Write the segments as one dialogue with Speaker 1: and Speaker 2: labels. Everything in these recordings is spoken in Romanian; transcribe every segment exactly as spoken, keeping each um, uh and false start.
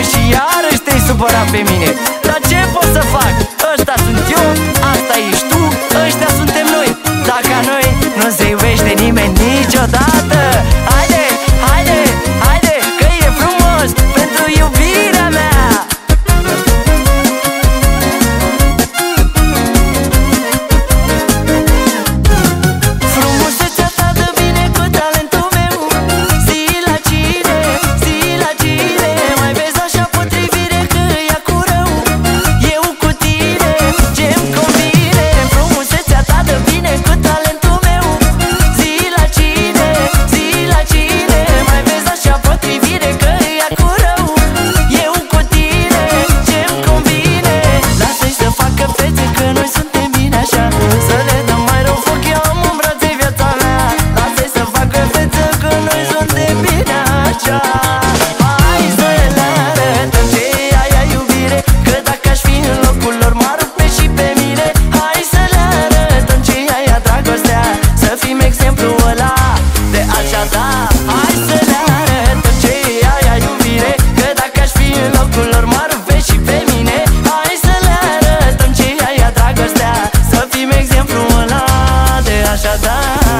Speaker 1: și iarăși te-ai supărat pe mine. Dar ce pot să fac? Ăsta sunt eu, asta ești tu, ăștia suntem noi. Dacă noi nu se iubește nimeni niciodată. Haide, haide, haide, că e frumos pentru iubirea mea. Frumusețea ta dă bine cu talentul meu. Zi la cine, zi la cine, mai vezi așa potrivire că ia cu rău. Eu cu tine, ce-mi convine. Frumusețea ta dă bine cu talentul meu. Zi la cine, zi la cine, mai vezi așa potrivire că ia cu rău. Eu cu tine, ce-mi convine. Lasă-i să facă fețe că noi suntem bine așa. Să le dăm mai rău foc, eu am în brațe viața mea. Lasă-i să facă fețe că noi suntem bine așa. Hai să le arătăm ce e aia iubire, că dacă aș fi în locul lor m-ar rupe și pe mine. Hai să le arătăm ce e aia dragostea, să fim exemplul ăla de așa da. Hai să le arătăm ce e aia iubire, că dacă aș fi în locul lor m-ar rupe și pe mine. Hai să le arătăm ce e aia dragostea, să fim exemplul ăla de așa da.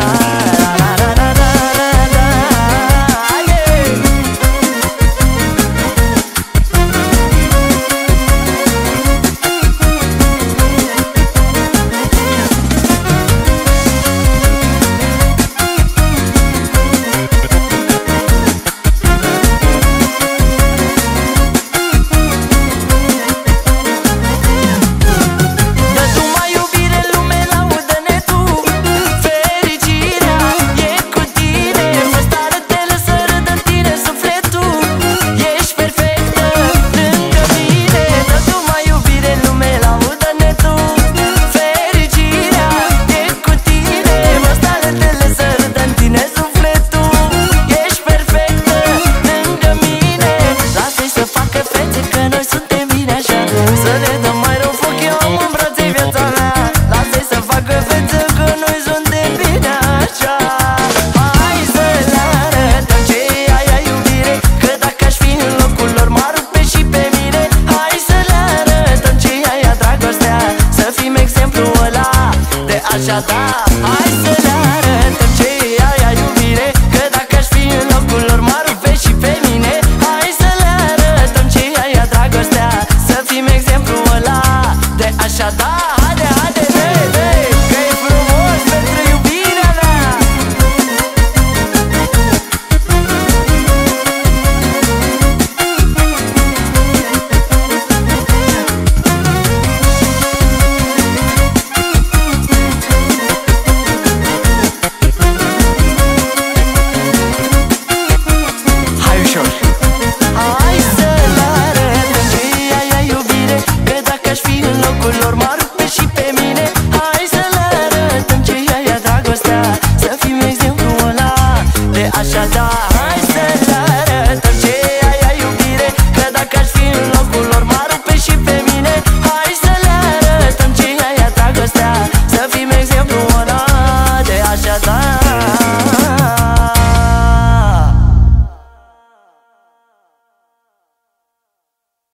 Speaker 1: Dă tu mai iubire în lume, laudă-ne tu. Fericirea e cu tine, fă stară-tele să râdă în tine sufletul. Ești perfectă lângă mine. Dă tu mai iubire în lume, laudă-ne tu. Fericirea e cu tine, fă stară-tele să râdă în tine sufletul. Ești perfectă lângă mine. Lasă-i să facă fețe că noi suntem bine așa. Să le dăm mai rău foc, eu am în brațe viața mea. Lasă-i să facă fețe că noi suntem bine așa. Hai să le arătăm ce e aia iubire, că dacă aș fi în locul lor m-ar rupe și pe mine. Hai să le arătăm ce e aia dragostea, să fim exemplul ăla de așa da.